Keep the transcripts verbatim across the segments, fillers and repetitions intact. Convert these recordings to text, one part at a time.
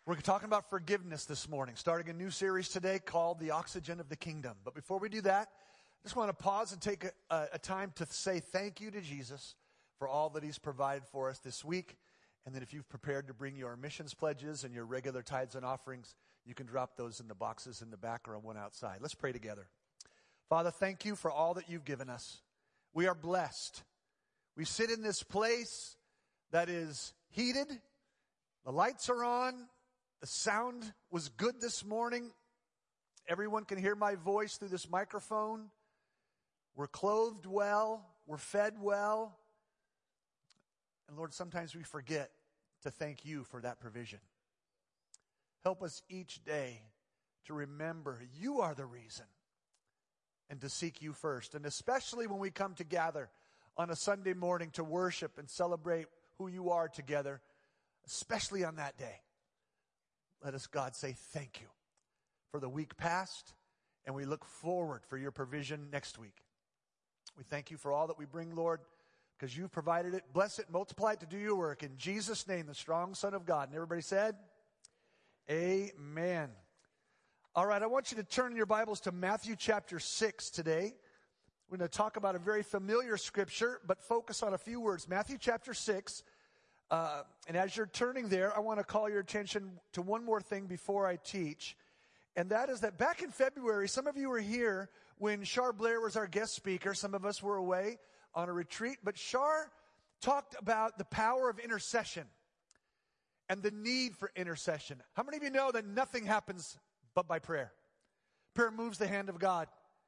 We're talking about forgiveness this morning, starting a new series today called The Oxygen of the Kingdom. But before we do that, I just want to pause and take a, a, a time to say thank you to Jesus for all that he's provided for us this week. And then if you've prepared to bring your missions pledges and your regular tithes and offerings, you can drop those in the boxes in the back or on one outside. Let's pray together. Father, thank you for all that you've given us. We are blessed. We sit in this place that is heated. The lights are on. The sound was good this morning. Everyone can hear my voice through this microphone. We're clothed well. We're fed well. And Lord, sometimes we forget to thank you for that provision. Help us each day to remember you are the reason and to seek you first. And especially when we come to gather on a Sunday morning to worship and celebrate who you are together, especially on that day. Let us, God, say thank you for the week past, and we look forward for your provision next week. We thank you for all that we bring, Lord, because you've provided it. Bless it, multiply it to do your work. In Jesus' name, the strong Son of God. And everybody said, amen. All right, I want you to turn your Bibles to Matthew chapter six today. We're going to talk about a very familiar scripture, but focus on a few words. Matthew chapter six. Uh, and as you're turning there, I want to call your attention to one more thing before I teach. And that is that back in February, some of you were here when Shar Blair was our guest speaker. Some of us were away on a retreat. But Shar talked about the power of intercession and the need for intercession. How many of you know that nothing happens but by prayer? Prayer moves the hand of God.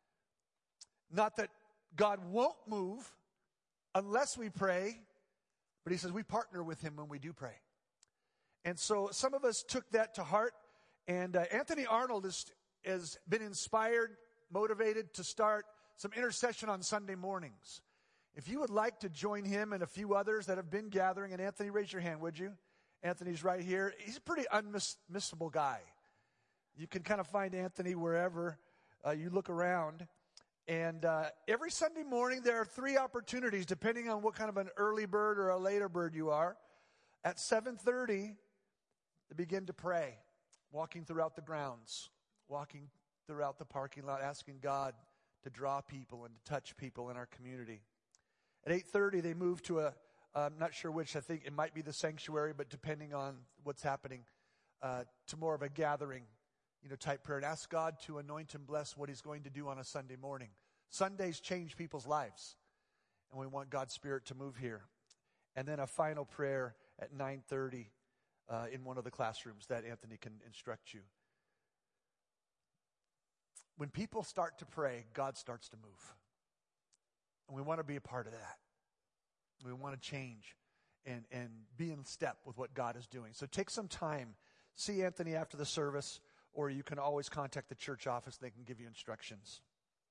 Not that God won't move unless we pray, but he says we partner with him when we do pray. And so some of us took that to heart. And uh, Anthony Arnold is, has been inspired, motivated to start some intercession on Sunday mornings. If you would like to join him and a few others that have been gathering, and Anthony, raise your hand, would you? Anthony's right here. He's a pretty unmissable guy. You can kind of find Anthony wherever uh, you look around. And uh, every Sunday morning, there are three opportunities, depending on what kind of an early bird or a later bird you are. At seven thirty, to begin to pray, walking throughout the grounds, walking throughout the parking lot, asking God to draw people and to touch people in our community. At eight thirty, they move to a, I'm not sure which, I think it might be the sanctuary, but depending on what's happening, uh, to more of a gathering, you know, type prayer, and ask God to anoint and bless what he's going to do on a Sunday morning. Sundays change people's lives, and we want God's Spirit to move here. And then a final prayer at nine thirty uh, in one of the classrooms that Anthony can instruct you. When people start to pray, God starts to move. And we want to be a part of that. We want to change and, and be in step with what God is doing. So take some time. See Anthony after the service, or you can always contact the church office. They can give you instructions.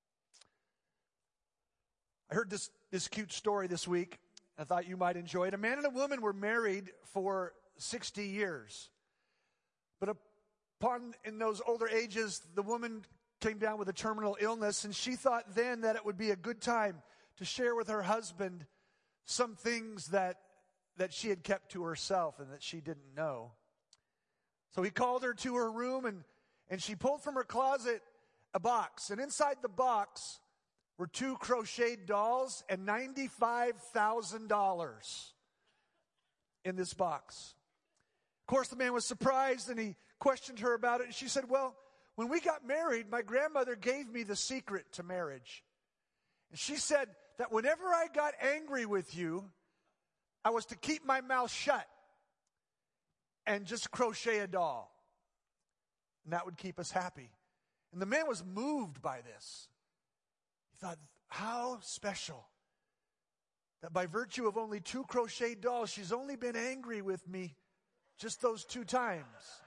I heard this, this cute story this week. I thought you might enjoy it. A man and a woman were married for sixty years. But upon, in those older ages, the woman came down with a terminal illness, and she thought then that it would be a good time to share with her husband some things that, that she had kept to herself and that she didn't know. So he called her to her room, and, and she pulled from her closet a box. And inside the box were two crocheted dolls and ninety-five thousand dollars in this box. Of course, the man was surprised, and he questioned her about it. And she said, well, when we got married, my grandmother gave me the secret to marriage. And she said that whenever I got angry with you, I was to keep my mouth shut and just crochet a doll. And that would keep us happy. And the man was moved by this. He thought, how special that by virtue of only two crocheted dolls, she's only been angry with me just those two times.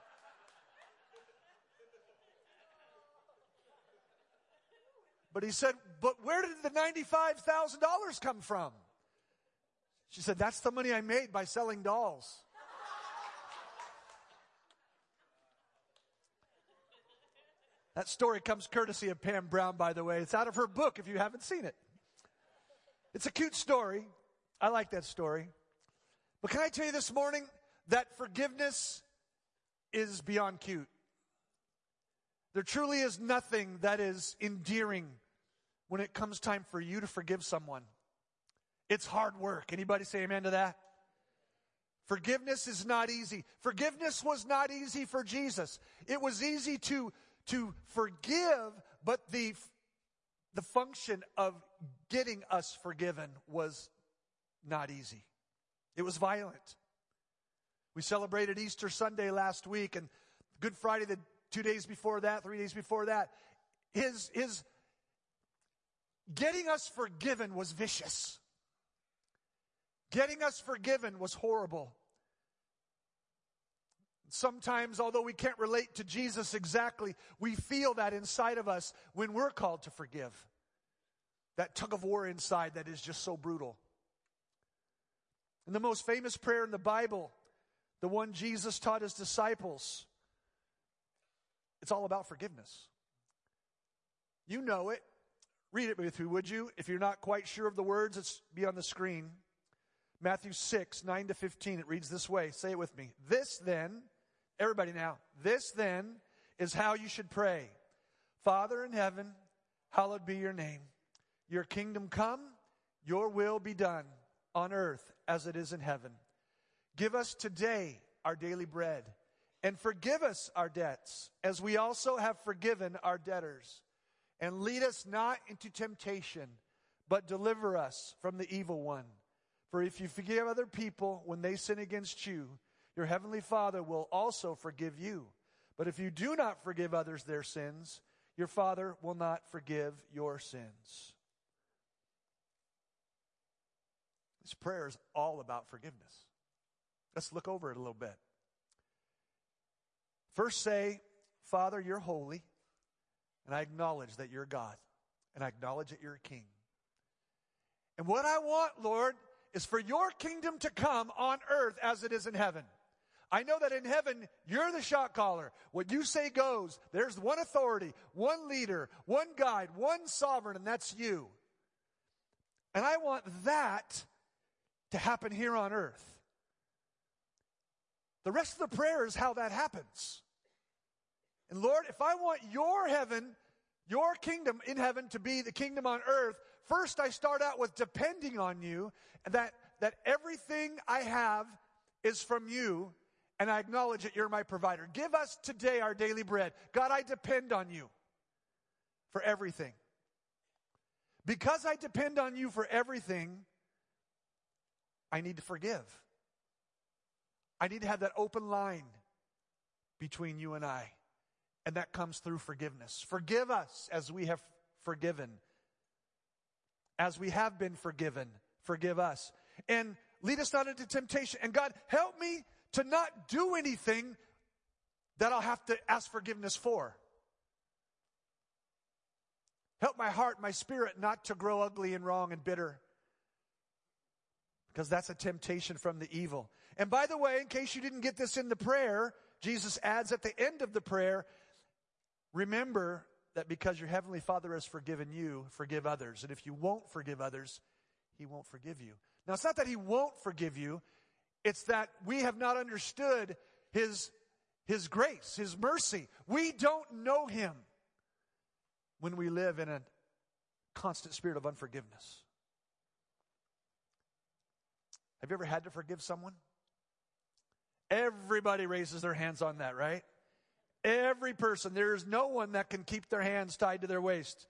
But he said, but where did the ninety-five thousand dollars come from? She said, that's the money I made by selling dolls. That story comes courtesy of Pam Brown, by the way. It's out of her book if you haven't seen it. It's a cute story. I like that story. But can I tell you this morning that forgiveness is beyond cute. There truly is nothing that is endearing when it comes time for you to forgive someone. It's hard work. Anybody say amen to that? Forgiveness is not easy. Forgiveness was not easy for Jesus. It was easy to, to forgive, but the, the function of getting us forgiven was not easy. It was violent. We celebrated Easter Sunday last week, and Good Friday the two days before that, three days before that. His, his getting us forgiven was vicious. Getting us forgiven was horrible. Sometimes, although we can't relate to Jesus exactly, we feel that inside of us when we're called to forgive. That tug of war inside that is just so brutal. And the most famous prayer in the Bible, the one Jesus taught his disciples, it's all about forgiveness. You know it. Read it with me, would you? If you're not quite sure of the words, it's be on the screen. Matthew six, nine to fifteen, it reads this way. Say it with me. This then, everybody now, this then is how you should pray. Father in heaven, hallowed be your name. Your kingdom come, your will be done on earth as it is in heaven. Give us today our daily bread, and forgive us our debts, as we also have forgiven our debtors. And lead us not into temptation, but deliver us from the evil one. For if you forgive other people when they sin against you, your heavenly Father will also forgive you. But if you do not forgive others their sins, your Father will not forgive your sins. This prayer is all about forgiveness. Let's look over it a little bit. First say, Father, you're holy, and I acknowledge that you're God, and I acknowledge that you're a king. And what I want, Lord, is for your kingdom to come on earth as it is in heaven. I know that in heaven, you're the shot caller. What you say goes. There's one authority, one leader, one guide, one sovereign, and that's you. And I want that to happen here on earth. The rest of the prayer is how that happens. And Lord, if I want your heaven, your kingdom in heaven to be the kingdom on earth, first I start out with depending on you, and that, that everything I have is from you, and I acknowledge that you're my provider. Give us today our daily bread. God, I depend on you for everything. Because I depend on you for everything, I need to forgive. I need to have that open line between you and I. And that comes through forgiveness. Forgive us as we have forgiven. As we have been forgiven, forgive us. And lead us not into temptation. And God, help me to not do anything that I'll have to ask forgiveness for. Help my heart, my spirit not to grow ugly and wrong and bitter. Because that's a temptation from the evil. And by the way, in case you didn't get this in the prayer, Jesus adds at the end of the prayer, remember that because your heavenly Father has forgiven you, forgive others. And if you won't forgive others, he won't forgive you. Now, it's not that he won't forgive you. It's that we have not understood his, his grace, his mercy. We don't know him when we live in a constant spirit of unforgiveness. Have you ever had to forgive someone? Everybody raises their hands on that, right? Every person. There is no one that can keep their hands tied to their waist.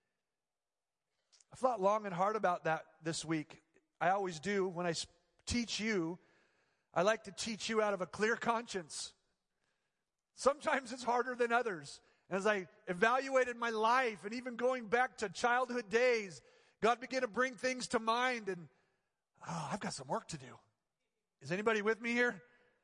I thought long and hard about that this week. I always do. When I teach you, I like to teach you out of a clear conscience. Sometimes it's harder than others. As I evaluated my life and even going back to childhood days, God began to bring things to mind, and oh, I've got some work to do. Is anybody with me here?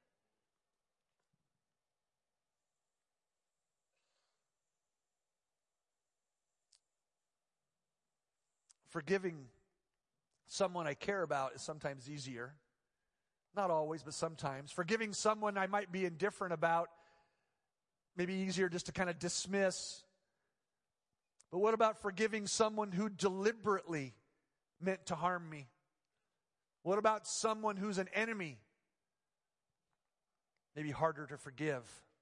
Forgiving someone I care about is sometimes easier. Not always, but sometimes. Forgiving someone I might be indifferent about, maybe easier just to kind of dismiss. But what about forgiving someone who deliberately meant to harm me? What about someone who's an enemy? Maybe harder to forgive.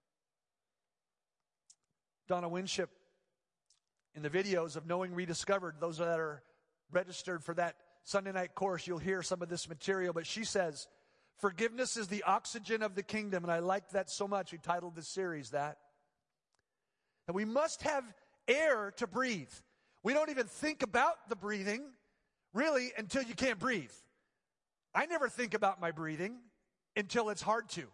Donna Winship, in the videos of Knowing Rediscovered, those that are registered for that Sunday night course, you'll hear some of this material. But she says, forgiveness is the oxygen of the kingdom. And I liked that so much. We titled this series that. And we must have air to breathe. We don't even think about the breathing, really, until you can't breathe. I never think about my breathing until it's hard to.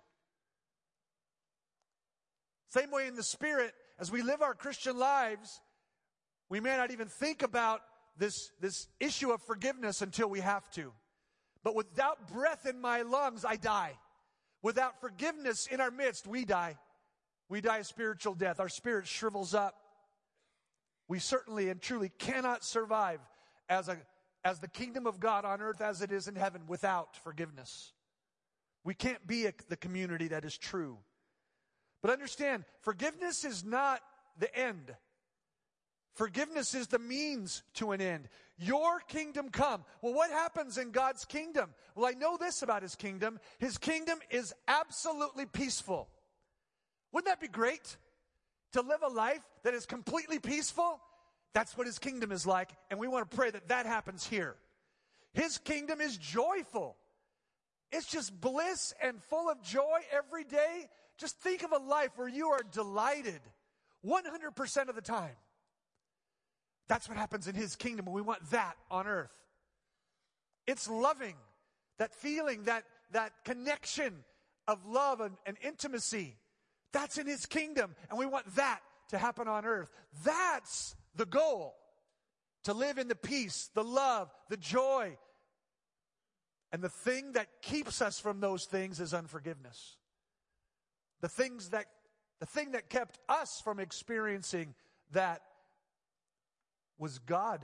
Same way in the Spirit, as we live our Christian lives, we may not even think about this, this issue of forgiveness until we have to. But without breath in my lungs, I die. Without forgiveness in our midst, we die. We die a spiritual death. Our spirit shrivels up. We certainly and truly cannot survive as a as the kingdom of God on earth as it is in heaven without forgiveness. We can't be a, the community that is true. But understand, forgiveness is not the end. Forgiveness is the means to an end. Your kingdom come. Well, what happens in God's kingdom? Well, I know this about His kingdom. His kingdom is absolutely peaceful. Wouldn't that be great? To live a life that is completely peaceful? That's what His kingdom is like, and we want to pray that that happens here. His kingdom is joyful. It's just bliss and full of joy every day. Just think of a life where you are delighted one hundred percent of the time. That's what happens in His kingdom, and we want that on earth. It's loving, that feeling, that, that connection of love and, and intimacy. That's in His kingdom, and we want that to happen on earth. That's the goal, to live in the peace, the love, the joy. And the thing that keeps us from those things is unforgiveness. The things that, the thing that kept us from experiencing that was God.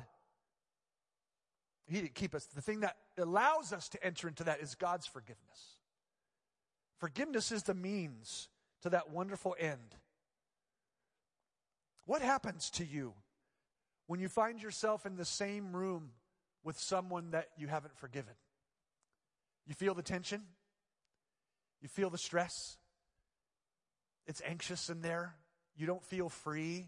He didn't keep us. The thing that allows us to enter into that is God's forgiveness. Forgiveness is the means to that wonderful end. What happens to you when you find yourself in the same room with someone that you haven't forgiven? You feel the tension? You feel the stress? It's anxious in there. You don't feel free.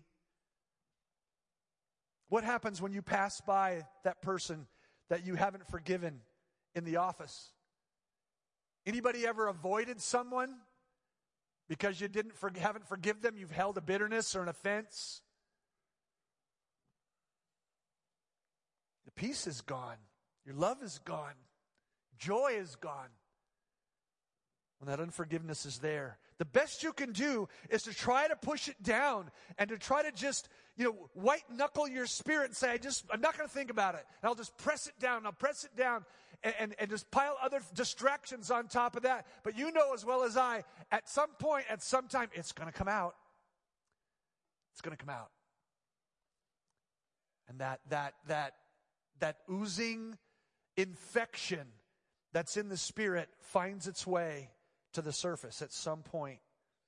What happens when you pass by that person that you haven't forgiven in the office? Anybody ever avoided someone because you didn't for, haven't forgive them? You've held a bitterness or an offense. The peace is gone. Your love is gone. Joy is gone when that unforgiveness is there. The best you can do is to try to push it down and to try to just, you know, white knuckle your spirit and say, I just, I'm not going to think about it. And I'll just press it down. I'll press it down and, and, and just pile other distractions on top of that. But you know as well as I, at some point, at some time, it's going to come out. It's going to come out. And that, that, that, that oozing infection that's in the spirit finds its way to the surface at some point.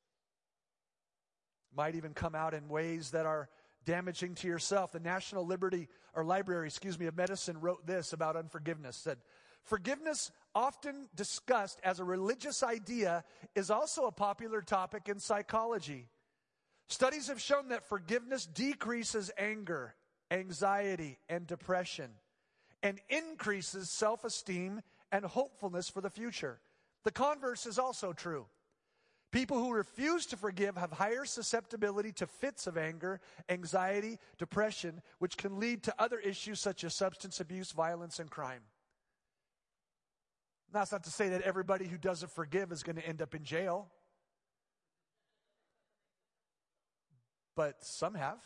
Might even come out in ways that are damaging to yourself. The National Liberty or Library, excuse me, of Medicine wrote this about unforgiveness. Said, forgiveness, often discussed as a religious idea, is also a popular topic in psychology. Studies have shown that forgiveness decreases anger, anxiety, and depression, and increases self-esteem and hopefulness for the future. The converse is also true. People who refuse to forgive have higher susceptibility to fits of anger, anxiety, depression, which can lead to other issues such as substance abuse, violence, and crime. That's not to say that everybody who doesn't forgive is going to end up in jail. But some have.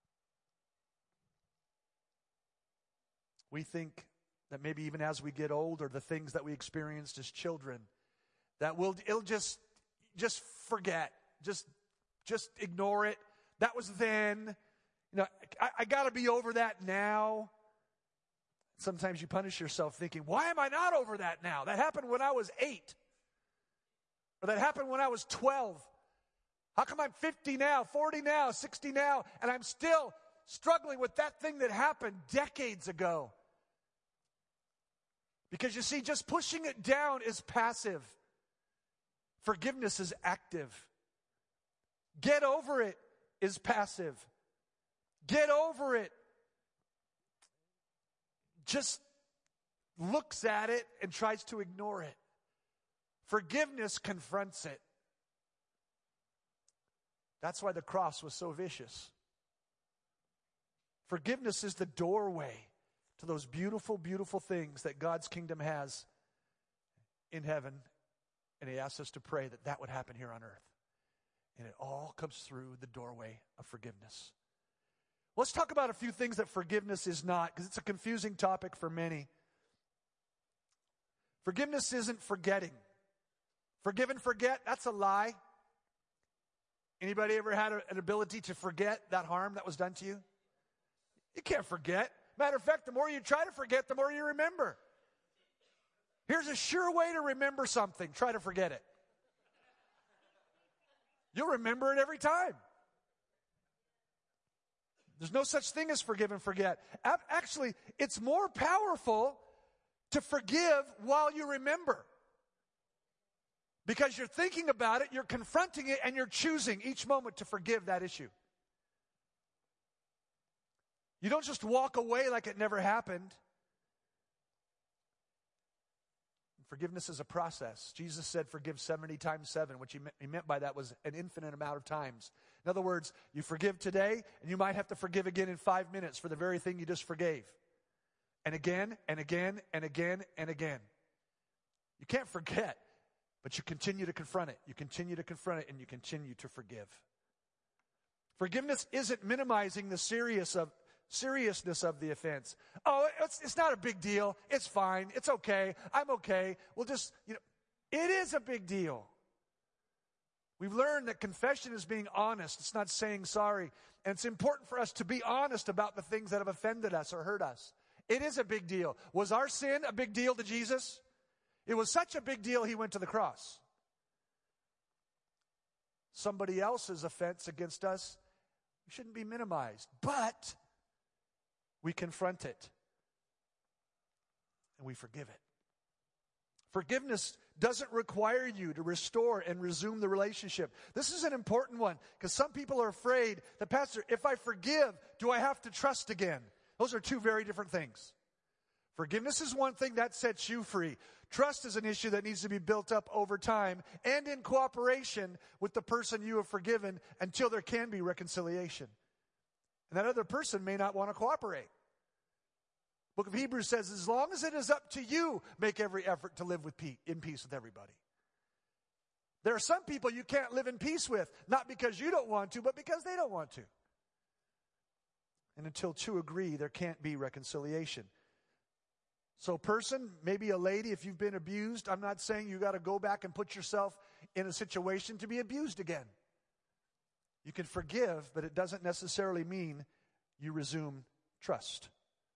We think that maybe even as we get older, the things that we experienced as children, that we'll it'll just just forget, just just ignore it. That was then. You know, I, I got to be over that now. Sometimes you punish yourself thinking, why am I not over that now? That happened when I was eight. Or that happened when I was twelve. How come I'm fifty now, forty now, sixty now, and I'm still struggling with that thing that happened decades ago? Because you see, just pushing it down is passive. Forgiveness is active. Get over it is passive. Get over it. Just looks at it and tries to ignore it. Forgiveness confronts it. That's why the cross was so vicious. Forgiveness is the doorway to those beautiful, beautiful things that God's kingdom has in heaven. And He asks us to pray that that would happen here on earth. And it all comes through the doorway of forgiveness. Let's talk about a few things that forgiveness is not, because it's a confusing topic for many. Forgiveness isn't forgetting. Forgive and forget, that's a lie. Anybody ever had a, an ability to forget that harm that was done to you? You can't forget. Matter of fact, the more you try to forget, the more you remember. Here's a sure way to remember something. Try to forget it. You'll remember it every time. There's no such thing as forgive and forget. Actually, it's more powerful to forgive while you remember. Because you're thinking about it, you're confronting it, and you're choosing each moment to forgive that issue. You don't just walk away like it never happened. Forgiveness is a process. Jesus said forgive seventy times seven. What he meant by that was an infinite amount of times. In other words, you forgive today, and you might have to forgive again in five minutes for the very thing you just forgave. And again, and again, and again, and again. You can't forget, but you continue to confront it. You continue to confront it, and you continue to forgive. Forgiveness isn't minimizing the serious of, seriousness of the offense. Oh, it's, it's not a big deal. It's fine. It's okay. I'm okay. We'll just, you know, it is a big deal. We've learned that confession is being honest. It's not saying sorry. And it's important for us to be honest about the things that have offended us or hurt us. It is a big deal. Was our sin a big deal to Jesus? It was such a big deal, He went to the cross. Somebody else's offense against us shouldn't be minimized, but we confront it and we forgive it. Forgiveness doesn't require you to restore and resume the relationship. This is an important one because some people are afraid that, Pastor, if I forgive, do I have to trust again? Those are two very different things. Forgiveness is one thing that sets you free. Trust is an issue that needs to be built up over time and in cooperation with the person you have forgiven until there can be reconciliation. And that other person may not want to cooperate. Book of Hebrews says, as long as it is up to you, make every effort to live with peace, in peace with everybody. There are some people you can't live in peace with, not because you don't want to, but because they don't want to. And until two agree, there can't be reconciliation. So person, maybe a lady, if you've been abused, I'm not saying you got to go back and put yourself in a situation to be abused again. You can forgive, but it doesn't necessarily mean you resume trust.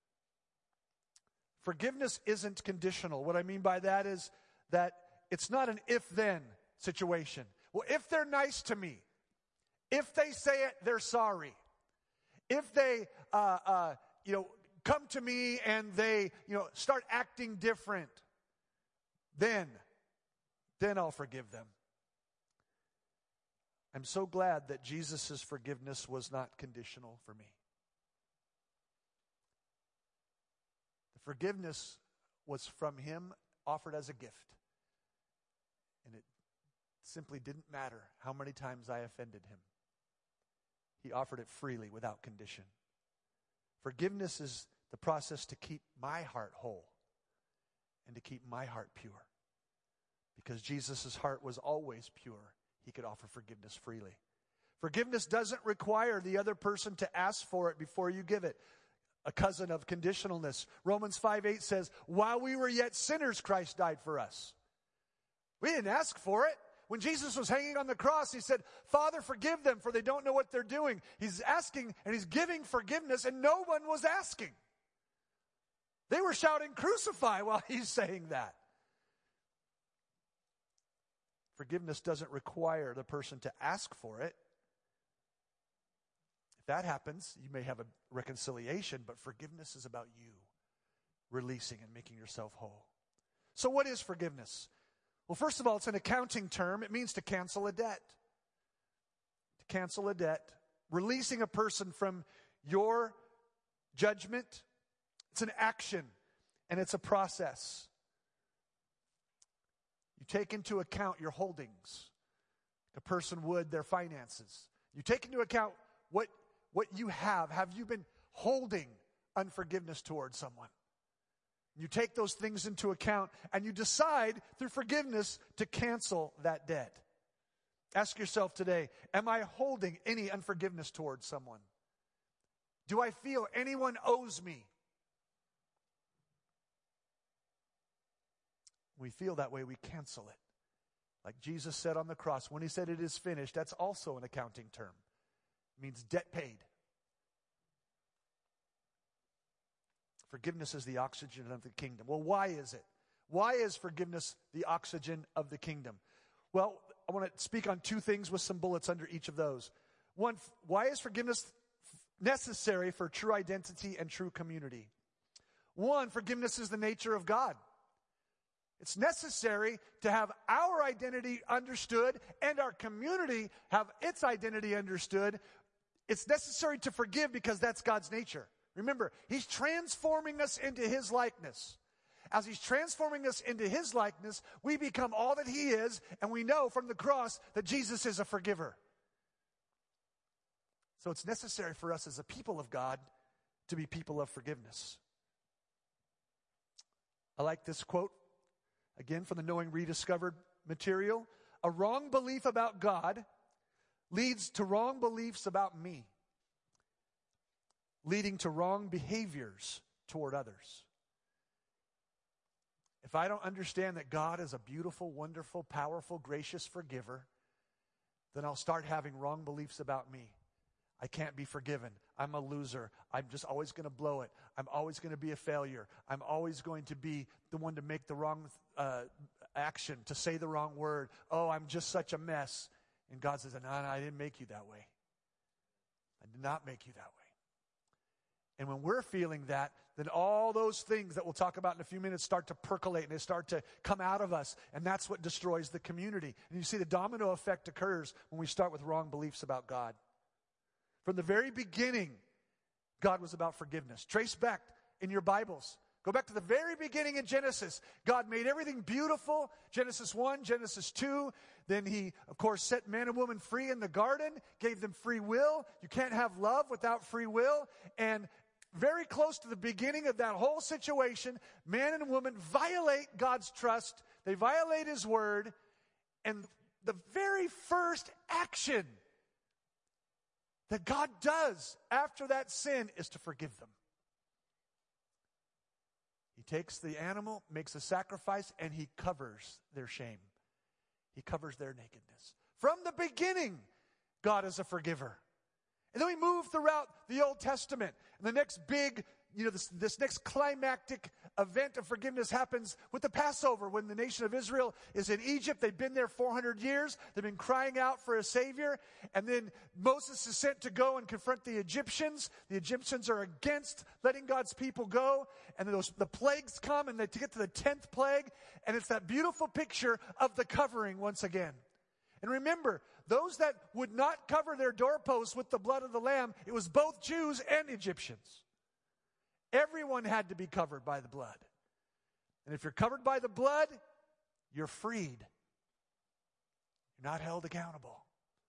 Forgiveness isn't conditional. What I mean by that is that it's not an if-then situation. Well, if they're nice to me, if they say it, they're sorry. If they, uh, uh, you know, come to me and they, you know, start acting different, then, then I'll forgive them. I'm so glad that Jesus' forgiveness was not conditional for me. The forgiveness was from Him, offered as a gift. And it simply didn't matter how many times I offended Him. He offered it freely without condition. Forgiveness is the process to keep my heart whole and to keep my heart pure. Because Jesus' heart was always pure, He could offer forgiveness freely. Forgiveness doesn't require the other person to ask for it before you give it. A cousin of conditionalness. Romans five eight says, while we were yet sinners, Christ died for us. We didn't ask for it. When Jesus was hanging on the cross, He said, Father, forgive them, for they don't know what they're doing. He's asking and He's giving forgiveness, and no one was asking. They were shouting, crucify, while He's saying that. Forgiveness doesn't require the person to ask for it. If that happens, you may have a reconciliation, but forgiveness is about you releasing and making yourself whole. So what is forgiveness? Well, first of all, it's an accounting term. It means to cancel a debt. To cancel a debt. releasing a person from your judgment. It's an action, and it's a process. You take into account your holdings. A person would their finances. You take into account what, what you have. Have you been holding unforgiveness towards someone? You take those things into account, and you decide through forgiveness to cancel that debt. Ask yourself today, am I holding any unforgiveness towards someone? Do I feel anyone owes me? We feel that way, we cancel it. Like Jesus said on the cross, when he said it is finished, that's also an accounting term. It means debt paid. Forgiveness is the oxygen of the kingdom. Well, why is it? Why is forgiveness the oxygen of the kingdom? Well, I want to speak on two things with some bullets under each of those. One, why is forgiveness necessary for true identity and true community? One, forgiveness is the nature of God. It's necessary to have our identity understood and our community have its identity understood. It's necessary to forgive because that's God's nature. Remember, he's transforming us into his likeness. As he's transforming us into his likeness, we become all that he is, and we know from the cross that Jesus is a forgiver. So it's necessary for us as a people of God to be people of forgiveness. I like this quote, again from the Knowing Rediscovered material. A wrong belief about God leads to wrong beliefs about me, leading to wrong behaviors toward others. If I don't understand that God is a beautiful, wonderful, powerful, gracious forgiver, then I'll start having wrong beliefs about me. I can't be forgiven. I'm a loser. I'm just always going to blow it. I'm always going to be a failure. I'm always going to be the one to make the wrong uh, action, to say the wrong word. Oh, I'm just such a mess. And God says, no, no, I didn't make you that way. I did not make you that way. And when we're feeling that, then all those things that we'll talk about in a few minutes start to percolate and they start to come out of us. And that's what destroys the community. And you see the domino effect occurs when we start with wrong beliefs about God. From the very beginning, God was about forgiveness. Trace back in your Bibles. Go back to the very beginning in Genesis. God made everything beautiful. Genesis one, Genesis two. Then he, of course, set man and woman free in the garden, gave them free will. You can't have love without free will. And very close to the beginning of that whole situation, man and woman violate God's trust. They violate his word. And the very first action that God does after that sin is to forgive them. He takes the animal, makes a sacrifice, and he covers their shame. He covers their nakedness. From the beginning, God is a forgiver. And then we move throughout the Old Testament. And the next big, you know, this, this next climactic event of forgiveness happens with the Passover, when the nation of Israel is in Egypt. They've been there four hundred years. They've been crying out for a Savior. And then Moses is sent to go and confront the Egyptians. The Egyptians are against letting God's people go. And those, the plagues come, and they get to the tenth plague. And it's that beautiful picture of the covering once again. And remember, those that would not cover their doorposts with the blood of the Lamb, it was both Jews and Egyptians. Everyone had to be covered by the blood. And if you're covered by the blood, you're freed. You're not held accountable.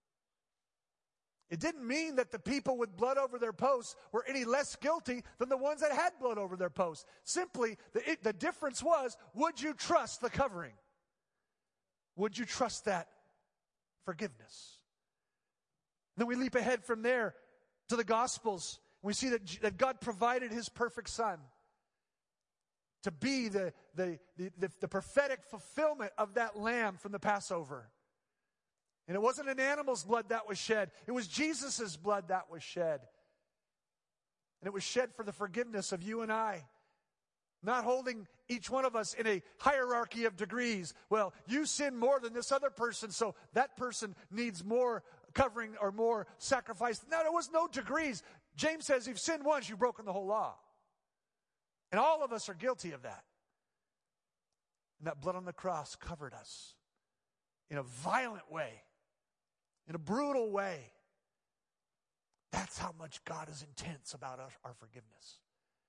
It didn't mean that the people with blood over their posts were any less guilty than the ones that had blood over their posts. Simply, the, it, the difference was, would you trust the covering? Would you trust that forgiveness? Then we leap ahead from there to the Gospels. We see that, that God provided his perfect Son to be the, the, the, the, the prophetic fulfillment of that lamb from the Passover. And it wasn't an animal's blood that was shed. It was Jesus' blood that was shed. And it was shed for the forgiveness of you and I. Not holding each one of us in a hierarchy of degrees. Well, you sin more than this other person, so that person needs more covering or more sacrifice. No, there was no degrees. James says, if you've sinned once, you've broken the whole law. And all of us are guilty of that. And that blood on the cross covered us in a violent way, in a brutal way. That's how much God is intense about our, our forgiveness.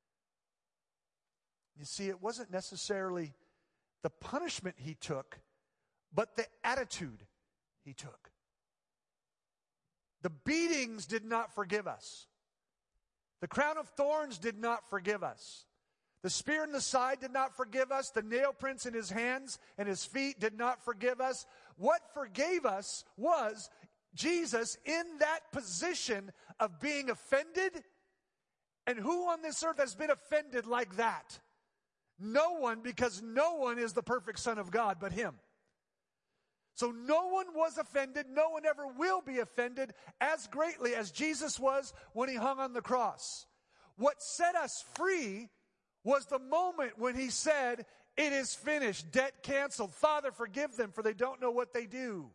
You see, it wasn't necessarily the punishment he took, but the attitude he took. The beatings did not forgive us. The crown of thorns did not forgive us. The spear in the side did not forgive us. The nail prints in his hands and his feet did not forgive us. What forgave us was Jesus in that position of being offended. And who on this earth has been offended like that? No one, because no one is the perfect Son of God but him. So no one was offended. No one ever will be offended as greatly as Jesus was when he hung on the cross. What set us free was the moment when he said, "It is finished, debt canceled. Father, forgive them, for they don't know what they do."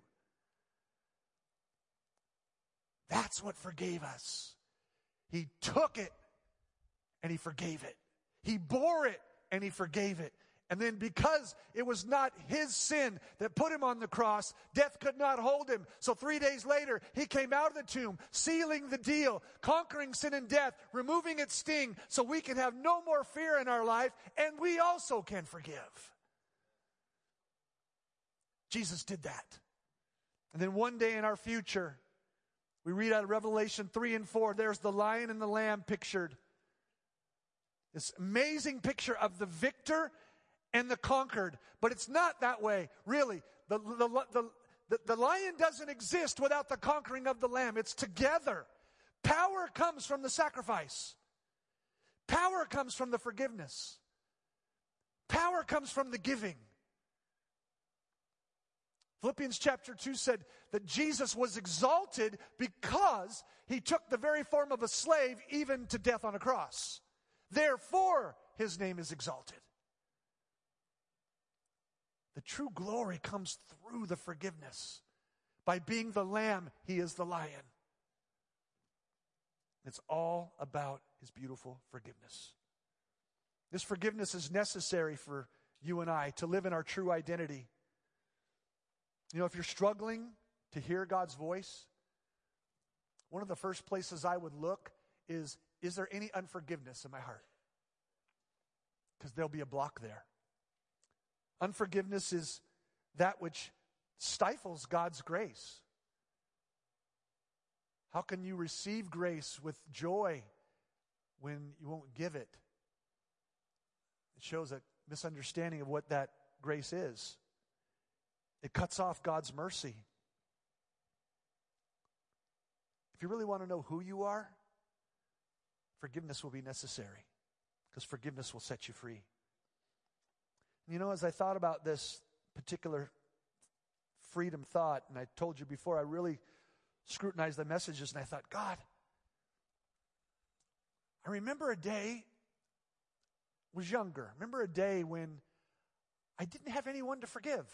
That's what forgave us. He took it and he forgave it. He bore it and he forgave it. And then because it was not his sin that put him on the cross, death could not hold him. So three days later, he came out of the tomb, sealing the deal, conquering sin and death, removing its sting, so we can have no more fear in our life, and we also can forgive. Jesus did that. And then one day in our future, we read out of Revelation three and four, there's the lion and the lamb pictured. This amazing picture of the victor and the conquered. But it's not that way, really. The, the, the, the, the lion doesn't exist without the conquering of the lamb. It's together. Power comes from the sacrifice. Power comes from the forgiveness. Power comes from the giving. Philippians chapter two said that Jesus was exalted because he took the very form of a slave even to death on a cross. Therefore, his name is exalted. The true glory comes through the forgiveness. By being the lamb, he is the lion. It's all about his beautiful forgiveness. This forgiveness is necessary for you and I to live in our true identity. You know, if you're struggling to hear God's voice, one of the first places I would look is, is there any unforgiveness in my heart? Because there'll be a block there. Unforgiveness is that which stifles God's grace. How can you receive grace with joy when you won't give it? It shows a misunderstanding of what that grace is. It cuts off God's mercy. If you really want to know who you are, forgiveness will be necessary, because forgiveness will set you free. You know, as I thought about this particular freedom thought, and I told you before, I really scrutinized the messages, and I thought, God, I remember a day, was younger, I remember a day when I didn't have anyone to forgive.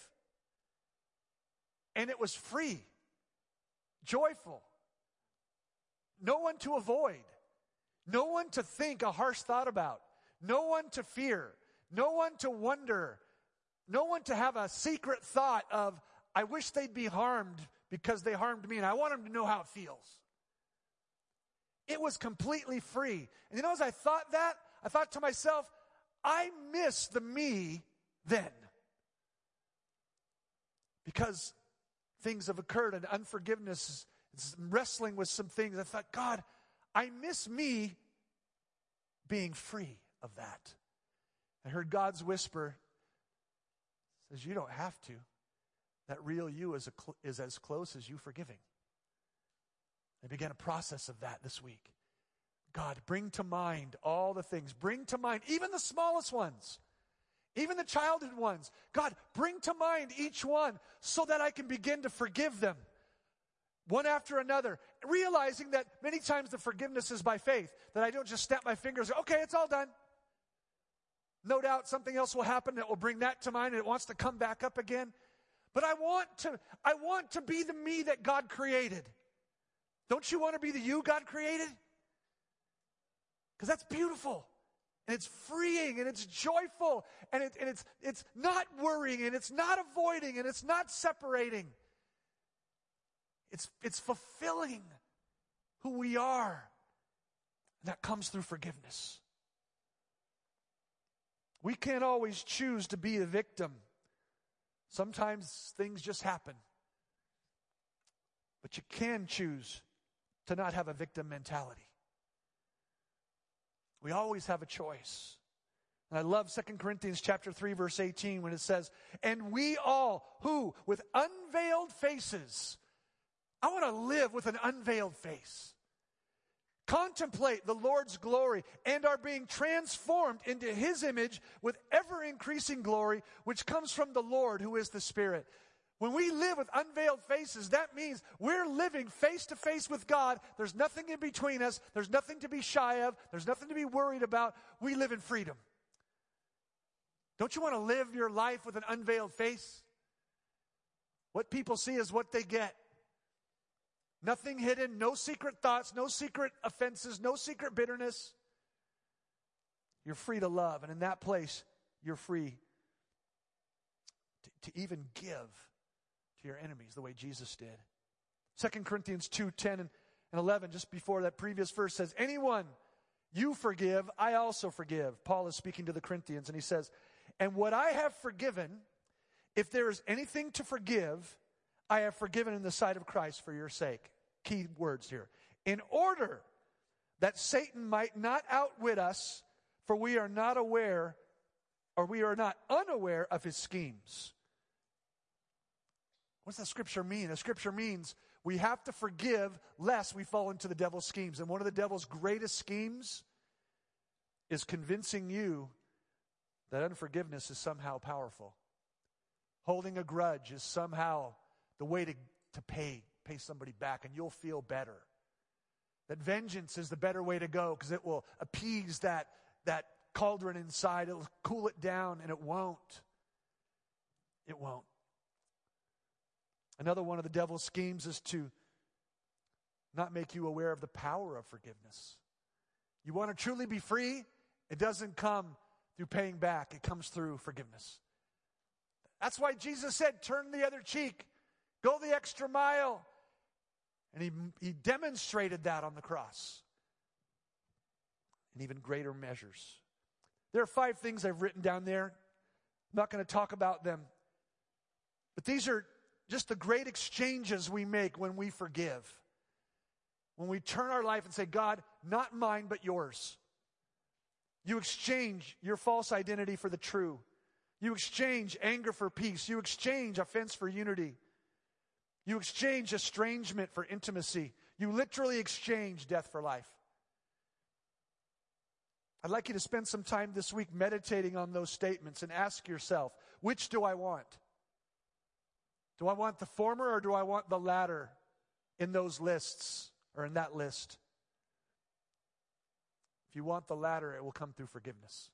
And it was free, joyful, no one to avoid, no one to think a harsh thought about, no one to fear, no one to wonder, no one to have a secret thought of, I wish they'd be harmed because they harmed me and I want them to know how it feels. It was completely free. And you know, as I thought that, I thought to myself, I miss the me then. Because things have occurred and unforgiveness is wrestling with some things. I thought, God, I miss me being free of that. I heard God's whisper, says, you don't have to. That real you is, a cl- is as close as you forgiving. I began a process of that this week. God, bring to mind all the things. Bring to mind even the smallest ones. Even the childhood ones. God, bring to mind each one so that I can begin to forgive them. One after another. Realizing that many times the forgiveness is by faith. That I don't just snap my fingers, okay, it's all done. No doubt something else will happen that will bring that to mind and it wants to come back up again. But I want to, I want to be the me that God created. Don't you want to be the you God created? Because that's beautiful. And it's freeing and it's joyful. And, it, and it's, it's not worrying and it's not avoiding and it's not separating. It's, it's fulfilling. who we are. And that comes through forgiveness. We can't always choose to be a victim. Sometimes things just happen. But you can choose to not have a victim mentality. We always have a choice. And I love Second Corinthians chapter three, verse eighteen, when it says, and we all who with unveiled faces, I want to live with an unveiled face, contemplate the Lord's glory and are being transformed into His image with ever-increasing glory, which comes from the Lord who is the Spirit. When we live with unveiled faces, that means we're living face to face with God. There's nothing in between us. There's nothing to be shy of. There's nothing to be worried about. We live in freedom. Don't you want to live your life with an unveiled face? What people see is what they get. Nothing hidden, no secret thoughts, no secret offenses, no secret bitterness. You're free to love, and in that place, you're free to, to even give to your enemies the way Jesus did. Second Corinthians two, ten and eleven, just before that previous verse says, anyone you forgive, I also forgive. Paul is speaking to the Corinthians, and he says, and what I have forgiven, if there is anything to forgive, I have forgiven in the sight of Christ for your sake. Key words here. In order that Satan might not outwit us, for we are not aware, or we are not unaware of his schemes. What's the scripture mean? The scripture means we have to forgive lest we fall into the devil's schemes. And one of the devil's greatest schemes is convincing you that unforgiveness is somehow powerful. Holding a grudge is somehow the way to, to pay, pay somebody back, and you'll feel better. That vengeance is the better way to go because it will appease that, that cauldron inside. It'll cool it down, and it won't. It won't. Another one of the devil's schemes is to not make you aware of the power of forgiveness. You want to truly be free? It doesn't come through paying back. It comes through forgiveness. That's why Jesus said, turn the other cheek. Go the extra mile. And he, he demonstrated that on the cross. In even greater measures. There are five things I've written down there. I'm not going to talk about them. But these are just the great exchanges we make when we forgive. When we turn our life and say, God, not mine but yours. You exchange your false identity for the true. You exchange anger for peace. You exchange offense for unity. You exchange estrangement for intimacy. You literally exchange death for life. I'd like you to spend some time this week meditating on those statements and ask yourself, which do I want? Do I want the former or do I want the latter in those lists or in that list? If you want the latter, it will come through forgiveness.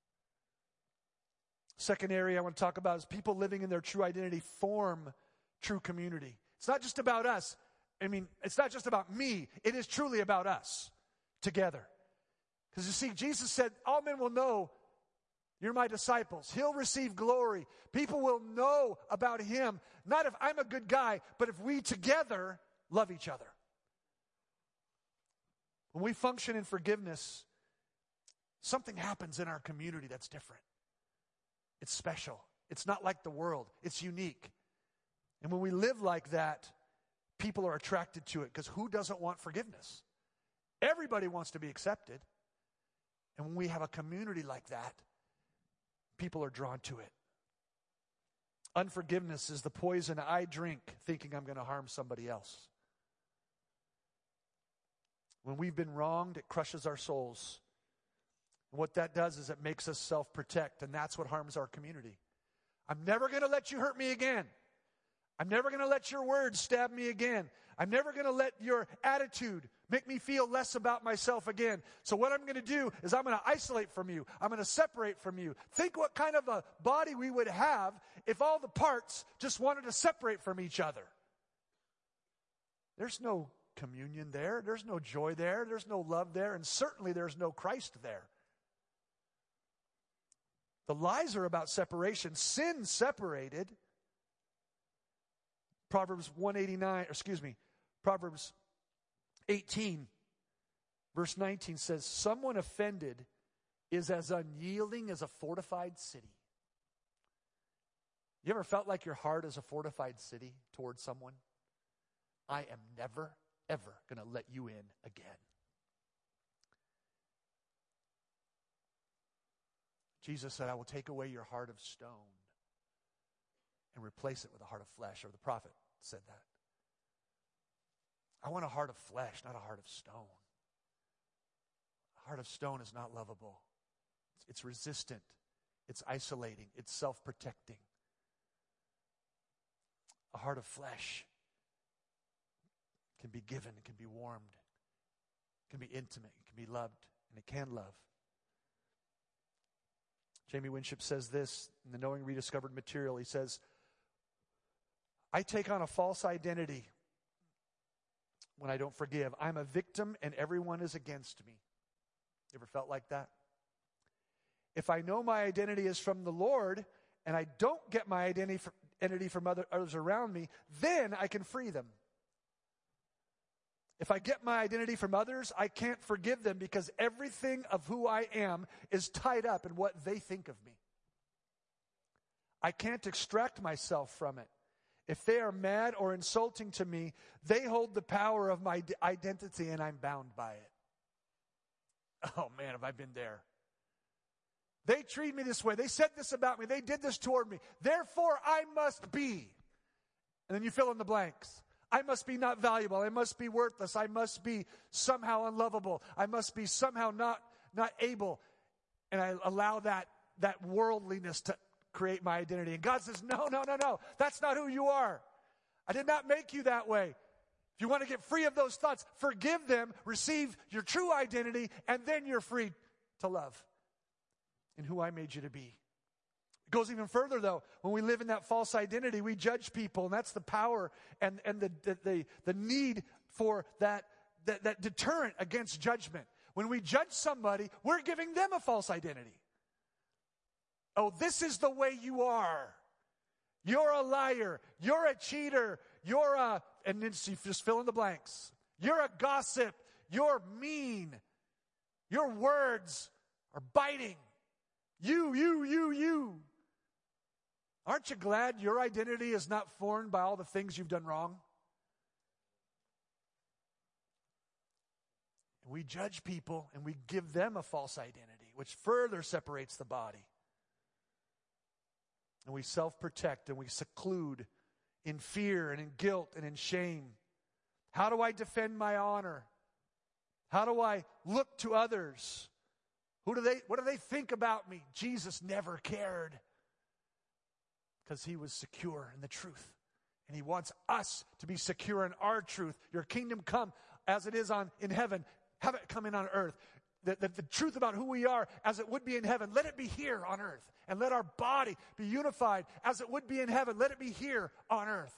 Second area I want to talk about is people living in their true identity form true community. It's not just about us. I mean, it's not just about me. It is truly about us together. Because you see, Jesus said, all men will know you're my disciples. He'll receive glory. People will know about him. Not if I'm a good guy, but if we together love each other. When we function in forgiveness, something happens in our community that's different. It's special. It's not like the world. It's unique. And when we live like that, people are attracted to it because who doesn't want forgiveness? Everybody wants to be accepted. And when we have a community like that, people are drawn to it. Unforgiveness is the poison I drink thinking I'm going to harm somebody else. When we've been wronged, it crushes our souls. And what that does is it makes us self-protect, and that's what harms our community. I'm never going to let you hurt me again. I'm never going to let your words stab me again. I'm never going to let your attitude make me feel less about myself again. So what I'm going to do is I'm going to isolate from you. I'm going to separate from you. Think what kind of a body we would have if all the parts just wanted to separate from each other. There's no communion there. There's no joy there. There's no love there. And certainly there's no Christ there. The lies are about separation. Sin separated. Proverbs one eighty-nine, or excuse me, Proverbs eighteen, verse nineteen says, someone offended is as unyielding as a fortified city. You ever felt like your heart is a fortified city towards someone? I am never, ever going to let you in again. Jesus said, I will take away your heart of stone and replace it with a heart of flesh. Or the prophet said that. I want a heart of flesh, not a heart of stone. A heart of stone is not lovable. It's, it's resistant. It's isolating. It's self-protecting. A heart of flesh can be given, it can be warmed, it can be intimate, it can be loved, and it can love. Jamie Winship says this in the Knowing Rediscovered Material. He says, I take on a false identity when I don't forgive. I'm a victim and everyone is against me. You ever felt like that? If I know my identity is from the Lord and I don't get my identity from, identity from other, others around me, then I can free them. If I get my identity from others, I can't forgive them because everything of who I am is tied up in what they think of me. I can't extract myself from it. If they are mad or insulting to me, they hold the power of my identity and I'm bound by it. Oh man, have I been there. They treat me this way. They said this about me. They did this toward me. Therefore, I must be. And then you fill in the blanks. I must be not valuable. I must be worthless. I must be somehow unlovable. I must be somehow not, not able. And I allow that, that worldliness to create my identity. And God says, no, no, no, no. That's not who you are. I did not make you that way. If you want to get free of those thoughts, forgive them, receive your true identity, and then you're free to love in who I made you to be. It goes even further, though. When we live in that false identity, we judge people, and that's the power and, and the, the, the, the need for that, that, that deterrent against judgment. When we judge somebody, we're giving them a false identity. Oh, this is the way you are. You're a liar. You're a cheater. You're a, and then you just fill in the blanks. You're a gossip. You're mean. Your words are biting. You, you, you, you. Aren't you glad your identity is not formed by all the things you've done wrong? And we judge people and we give them a false identity, which further separates the body. And we self-protect and we seclude in fear and in guilt and in shame. How do I defend my honor? How do I look to others? Who do they, what do they think about me? Jesus never cared because he was secure in the truth. And he wants us to be secure in our truth. Your kingdom come as it is on in heaven. Have it come in on earth. The, the, the truth about who we are as it would be in heaven, let it be here on earth. And let our body be unified as it would be in heaven. Let it be here on earth.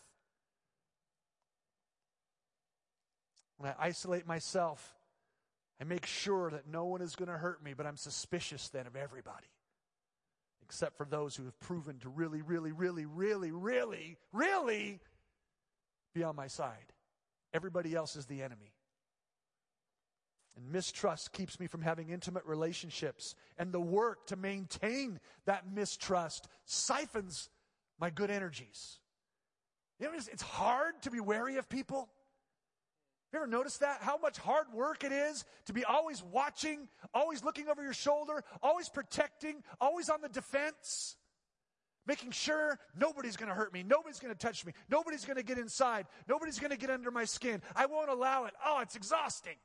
When I isolate myself, I make sure that no one is going to hurt me, but I'm suspicious then of everybody. Except for those who have proven to really, really, really, really, really, really be on my side. Everybody else is the enemy. And mistrust keeps me from having intimate relationships. And the work to maintain that mistrust siphons my good energies. You know, it's hard to be wary of people. You ever noticed that? How much hard work it is to be always watching, always looking over your shoulder, always protecting, always on the defense, making sure nobody's going to hurt me, nobody's going to touch me, nobody's going to get inside, nobody's going to get under my skin. I won't allow it. Oh, it's exhausting.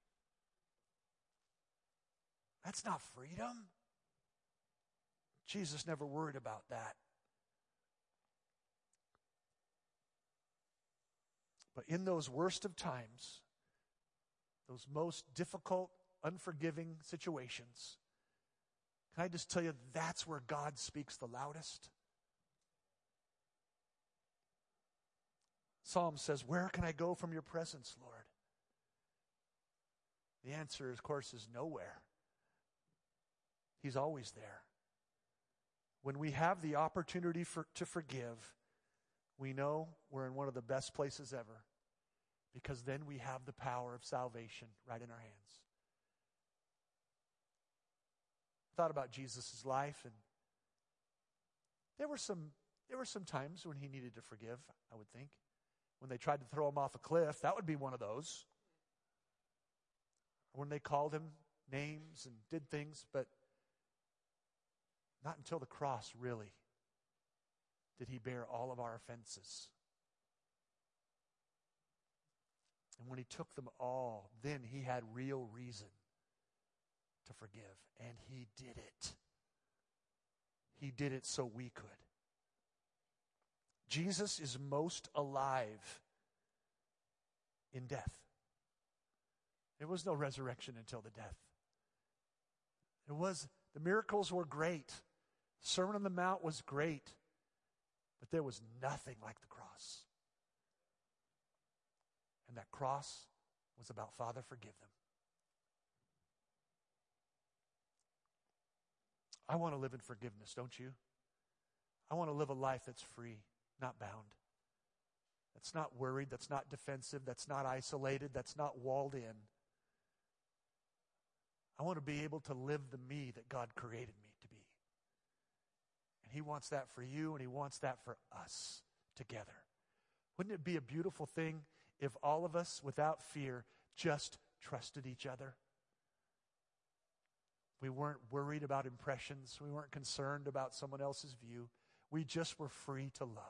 That's not freedom. Jesus never worried about that. But in those worst of times, those most difficult, unforgiving situations, can I just tell you, that's where God speaks the loudest? Psalm says, where can I go from your presence, Lord? The answer, of course, is nowhere. He's always there. When we have the opportunity for, to forgive, we know we're in one of the best places ever Because then we have the power of salvation right in our hands. I thought about Jesus' life, and there were some there were some times when he needed to forgive, I would think. When they tried to throw him off a cliff, that would be one of those. When they called him names and did things, but not until the cross, really, did he bear all of our offenses. And when he took them all, then he had real reason to forgive. And he did it. He did it so we could. Jesus is most alive in death. There was no resurrection until the death. It was, the miracles were great. The Sermon on the Mount was great. But there was nothing like the cross. And that cross was about, Father, forgive them. I want to live in forgiveness, don't you? I want to live a life that's free, not bound. That's not worried, that's not defensive, that's not isolated, that's not walled in. I want to be able to live the me that God created me to be. And he wants that for you, and he wants that for us together. Wouldn't it be a beautiful thing if all of us, without fear, just trusted each other? We weren't worried about impressions. We weren't concerned about someone else's view. We just were free to love.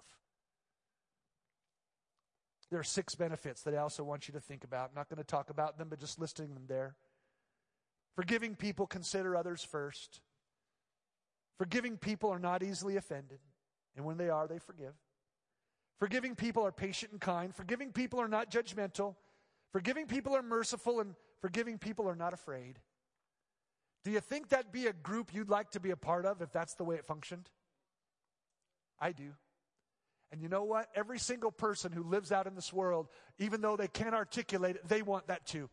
There are six benefits that I also want you to think about. I'm not going to talk about them, but just listing them there. Forgiving people consider others first. Forgiving people are not easily offended. And when they are, they forgive. Forgiving people are patient and kind. Forgiving people are not judgmental. Forgiving people are merciful. And forgiving people are not afraid. Do you think that'd be a group you'd like to be a part of if that's the way it functioned? I do. And you know what? Every single person who lives out in this world, even though they can't articulate it, they want that too.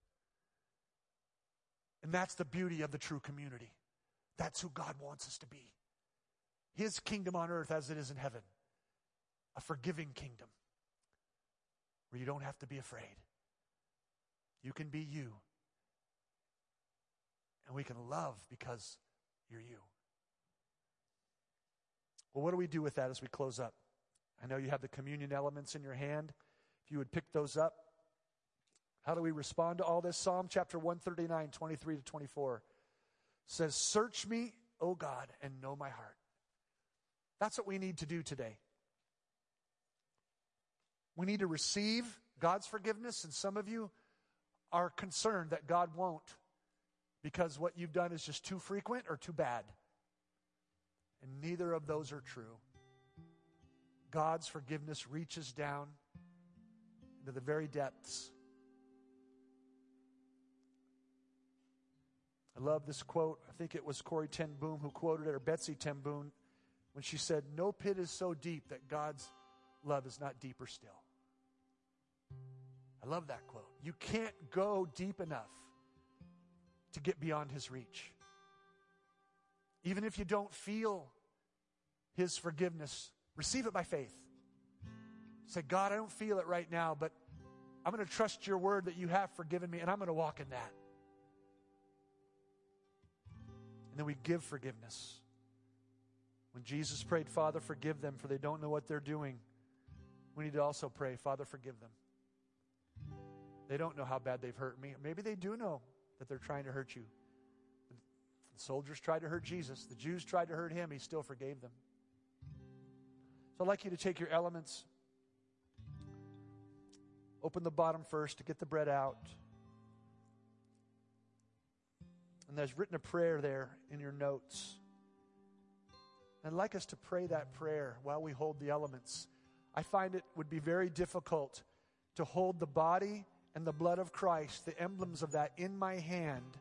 And that's the beauty of the true community. That's who God wants us to be. His kingdom on earth as it is in heaven. A forgiving kingdom where you don't have to be afraid. You can be you. And we can love because you're you. Well, what do we do with that as we close up? I know you have the communion elements in your hand. If you would pick those up. How do we respond to all this? Psalm chapter one thirty-nine, twenty-three to twenty-four says, "Search me, O God, and know my heart." That's what we need to do today. We need to receive God's forgiveness, and some of you are concerned that God won't because what you've done is just too frequent or too bad. And neither of those are true. God's forgiveness reaches down into the very depths. I love this quote. I think it was Corrie ten Boom who quoted it, or Betsy ten Boom, when she said, "No pit is so deep that God's love is not deeper still." I love that quote. You can't go deep enough to get beyond his reach. Even if you don't feel his forgiveness, receive it by faith. Say, "God, I don't feel it right now, but I'm going to trust your word that you have forgiven me, and I'm going to walk in that." And then we give forgiveness. When Jesus prayed, "Father, forgive them, for they don't know what they're doing," we need to also pray, "Father, forgive them. They don't know how bad they've hurt me." Maybe they do know that they're trying to hurt you. The soldiers tried to hurt Jesus. The Jews tried to hurt him. He still forgave them. So I'd like you to take your elements. Open the bottom first to get the bread out. And there's written a prayer there in your notes. I'd like us to pray that prayer while we hold the elements. I find it would be very difficult to hold the body and the blood of Christ, the emblems of that, in my hand.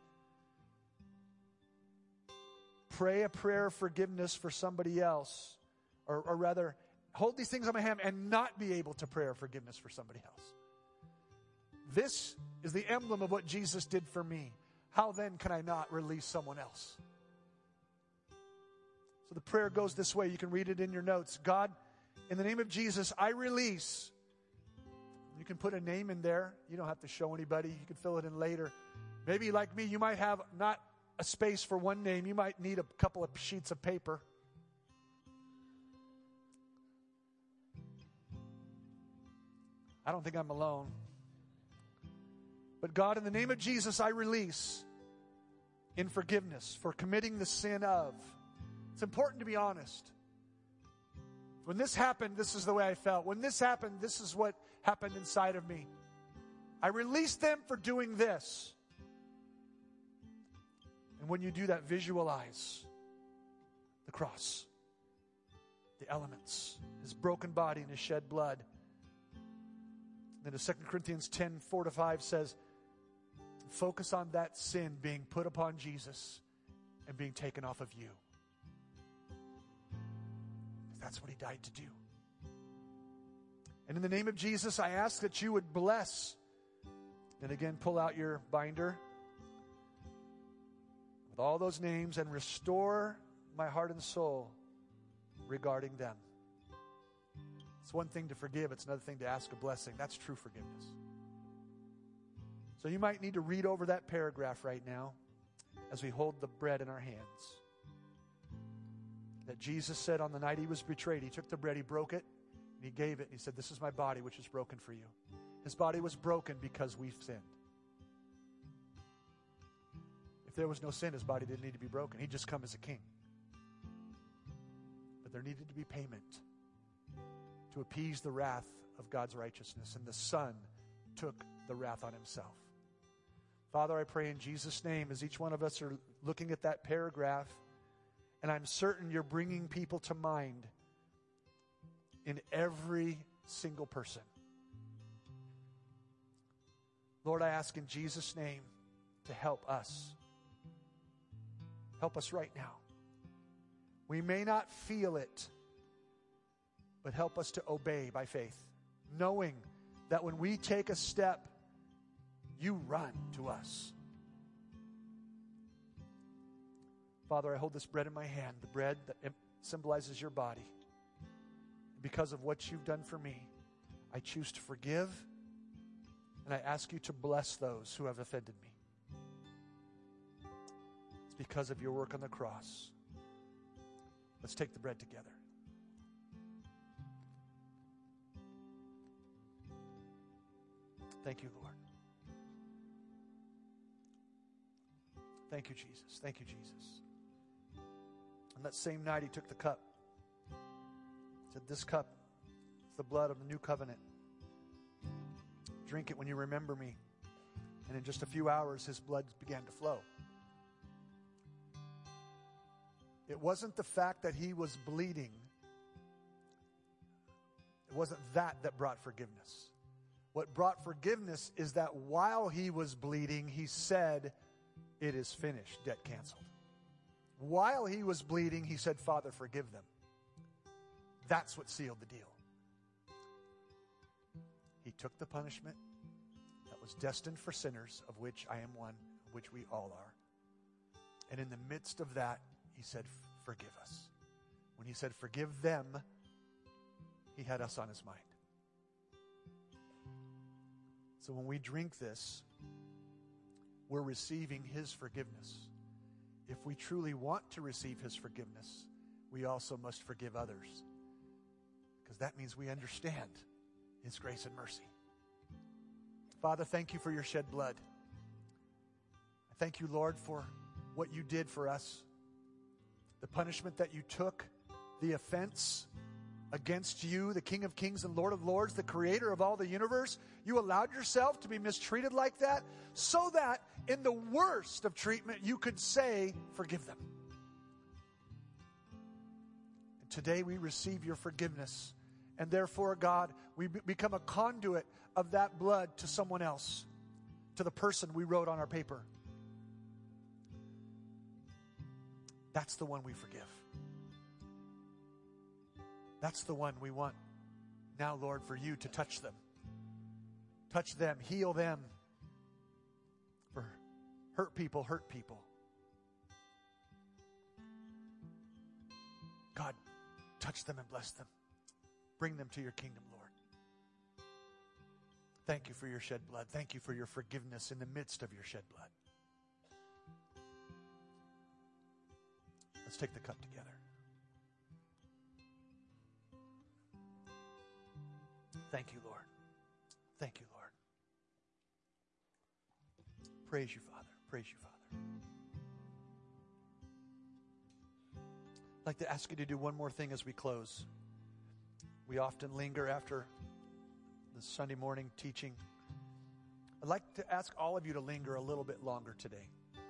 Pray a prayer of forgiveness for somebody else. Or, or rather, hold these things on my hand and not be able to pray forgiveness for somebody else. This is the emblem of what Jesus did for me. How then can I not release someone else? So the prayer goes this way. You can read it in your notes. God, in the name of Jesus, I release. You can can put a name in there. You don't have to show anybody. You can fill it in later. Maybe like me, you might have not a space for one name. You might need a couple of sheets of paper. I don't think I'm alone. But God, in the name of Jesus, I release in forgiveness for committing the sin of. It's important to be honest. When this happened, this is the way I felt. When this happened, this is what happened inside of me. I release them for doing this. And when you do that, visualize the cross, the elements, his broken body and his shed blood. Then as Second Corinthians ten, four to five says, focus on that sin being put upon Jesus and being taken off of you. That's what he died to do. And in the name of Jesus, I ask that you would bless. And again, pull out your binder with all those names and restore my heart and soul regarding them. It's one thing to forgive. It's another thing to ask a blessing. That's true forgiveness. So you might need to read over that paragraph right now as we hold the bread in our hands. That Jesus said on the night he was betrayed, he took the bread, he broke it, and he gave it. And he said, this is my body, which is broken for you. His body was broken because we've sinned. If there was no sin, his body didn't need to be broken. He'd just come as a king. But there needed to be payment to appease the wrath of God's righteousness. And the Son took the wrath on himself. Father, I pray in Jesus' name, as each one of us are looking at that paragraph, and I'm certain you're bringing people to mind in every single person. Lord, I ask in Jesus' name to help us. Help us right now. We may not feel it, but help us to obey by faith, knowing that when we take a step, you run to us. Father, I hold this bread in my hand, the bread that symbolizes your body. Because of what you've done for me, I choose to forgive, and I ask you to bless those who have offended me. It's because of your work on the cross. Let's take the bread together. Thank you, Lord. Thank you, Jesus. Thank you, Jesus. On that same night, he took the cup. He said, this cup is the blood of the new covenant. Drink it when you remember me. And in just a few hours, his blood began to flow. It wasn't the fact that he was bleeding. It wasn't that that brought forgiveness. What brought forgiveness is that while he was bleeding, he said, it is finished, debt canceled. While he was bleeding, he said, Father, forgive them. That's what sealed the deal. He took the punishment that was destined for sinners, of which I am one, of which we all are. And in the midst of that, he said, forgive us. When he said, forgive them, he had us on his mind. So when we drink this, we're receiving his forgiveness. If we truly want to receive his forgiveness, we also must forgive others. Because that means we understand his grace and mercy. Father, thank you for your shed blood. I thank you, Lord, for what you did for us. The punishment that you took, the offense against you, the King of Kings and Lord of Lords, the creator of all the universe. You allowed yourself to be mistreated like that so that in the worst of treatment, you could say, forgive them. And today we receive your forgiveness. And therefore, God, we be- become a conduit of that blood to someone else, to the person we wrote on our paper. That's the one we forgive. That's the one we want now, Lord, for you to touch them. Touch them, heal them. For hurt people, hurt people. God, touch them and bless them. Bring them to your kingdom, Lord. Thank you for your shed blood. Thank you for your forgiveness in the midst of your shed blood. Let's take the cup together. Thank you, Lord. Thank you, Lord. Praise you, Father. Praise you, Father. I'd like to ask you to do one more thing as we close. We often linger after the Sunday morning teaching. I'd like to ask all of you to linger a little bit longer today.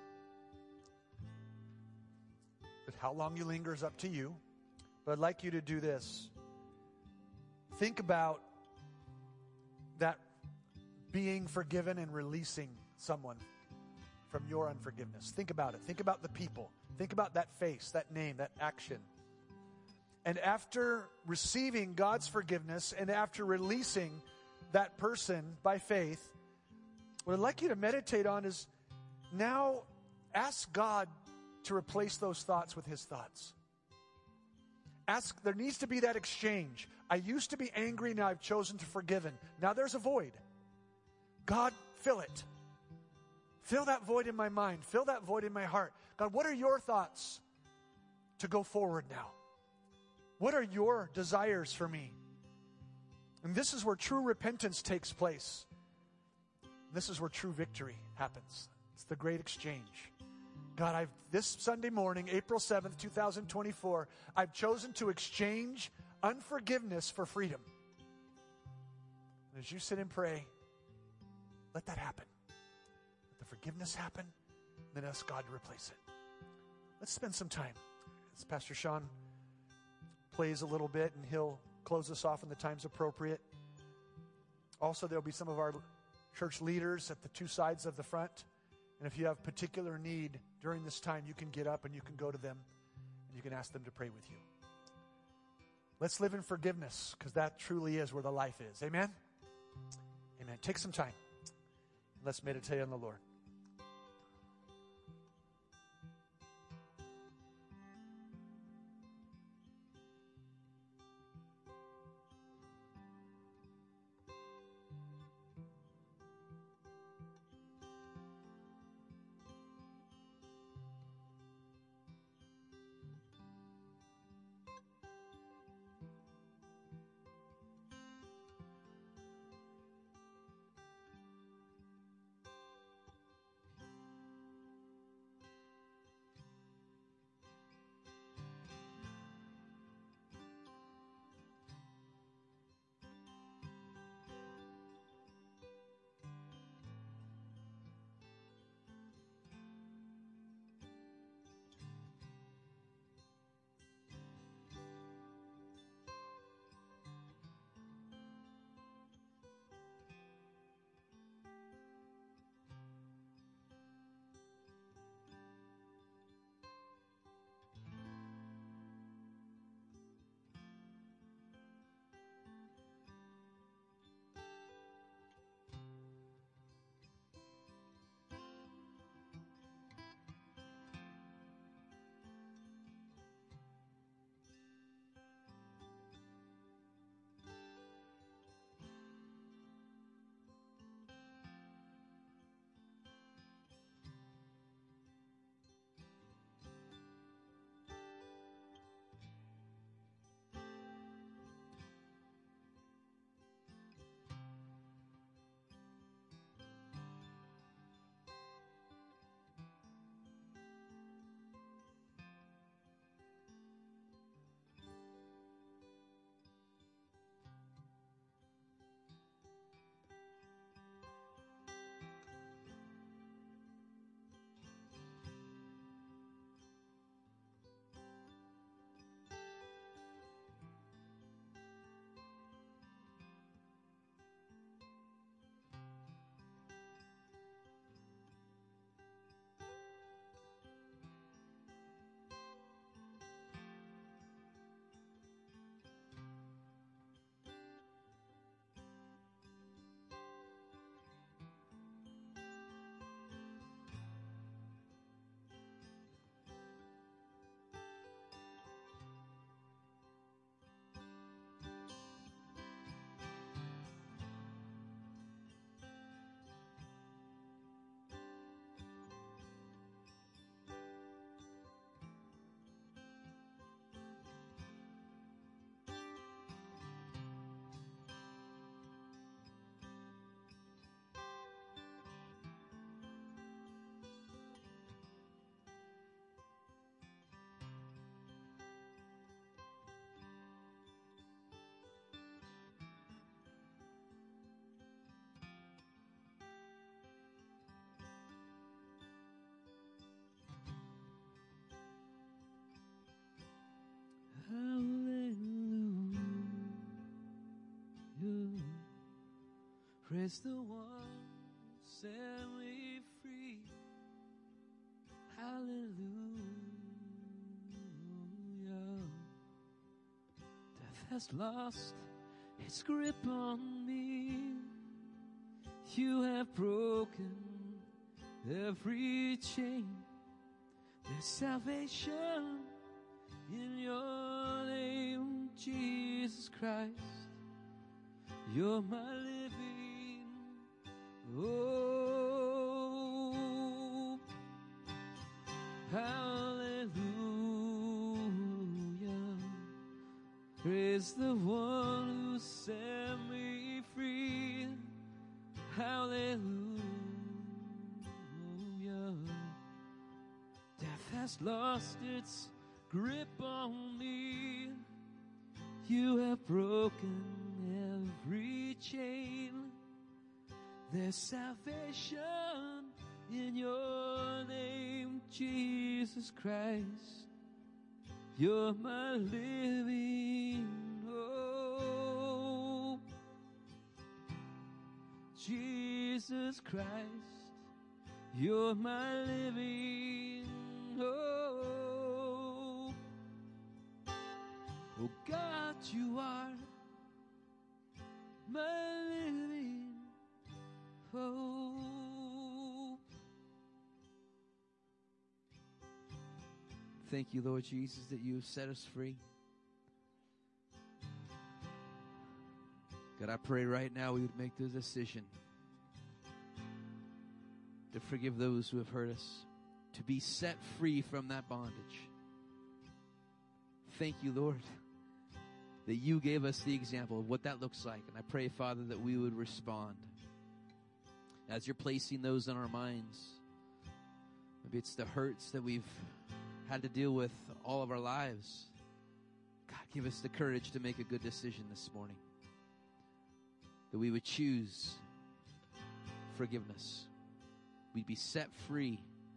But how long you linger is up to you. But I'd like you to do this. Think about that being forgiven and releasing someone from your unforgiveness. Think about it. Think about the people. Think about that face, that name, that action. And after receiving God's forgiveness and after releasing that person by faith, what I'd like you to meditate on is now ask God to replace those thoughts with His thoughts. Ask, there needs to be that exchange. I used to be angry, now I've chosen to forgive. Now there's a void. God, fill it. Fill that void in my mind. Fill that void in my heart. God, what are your thoughts to go forward now? What are your desires for me? And this is where true repentance takes place. This is where true victory happens. It's the great exchange. God, I've this Sunday morning, April seventh, twenty twenty-four, I've chosen to exchange unforgiveness for freedom. And as you sit and pray, let that happen. Let the forgiveness happen, then ask God to replace it. Let's spend some time. As Pastor Sean plays a little bit, and he'll close us off when the time's appropriate. Also, there'll be some of our church leaders at the two sides of the front. And if you have particular need during this time, you can get up and you can go to them and you can ask them to pray with you. Let's live in forgiveness, because that truly is where the life is. Amen? Amen. Take some time. Let's meditate on the Lord. Praise the one who set me free. Hallelujah. Death has lost its grip on me. You have broken every chain. There's salvation in your name, Jesus Christ. You're my living hope. Hallelujah. Praise the one who set me free. Hallelujah. Death has lost its grip on me. You have broken every chain. There's salvation in your name, Jesus Christ. You're my living hope. Jesus Christ, you're my living hope. Oh God, you are my living hope. Thank you, Lord Jesus, that you have set us free. God, I pray right now we would make the decision to forgive those who have hurt us, to be set free from that bondage. Thank you, Lord, that you gave us the example of what that looks like. And I pray, Father, that we would respond as you're placing those in our minds. Maybe it's the hurts that we've had to deal with all of our lives. God, give us the courage to make a good decision this morning, that we would choose forgiveness. We'd be set free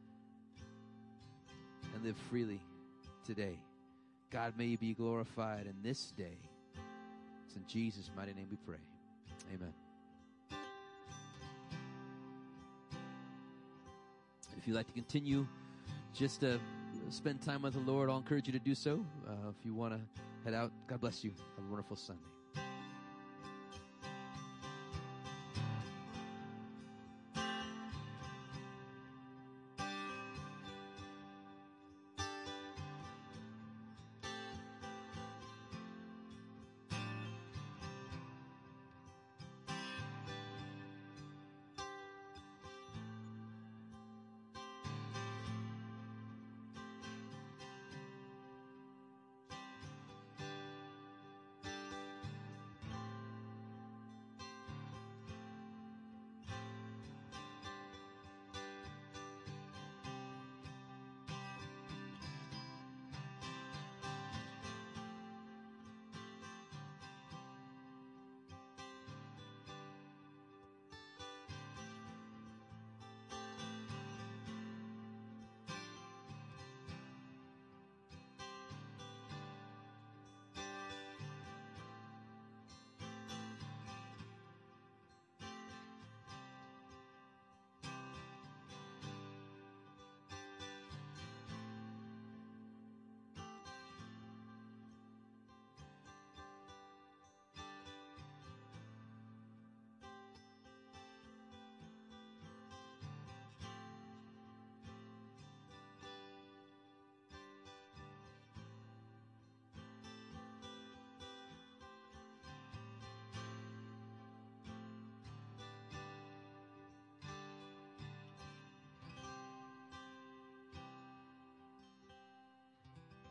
and live freely today. God, may you be glorified in this day. It's in Jesus' mighty name we pray. Amen. If you'd like to continue just to spend time with the Lord, I'll encourage you to do so. Uh, if you want to head out, God bless you. Have a wonderful Sunday.